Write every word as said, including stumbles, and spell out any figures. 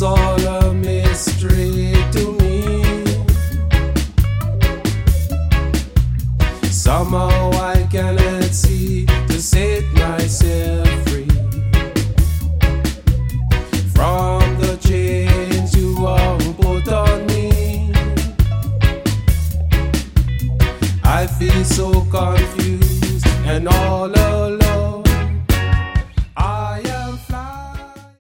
It's all a mystery to me. Somehow I cannot see to save myself.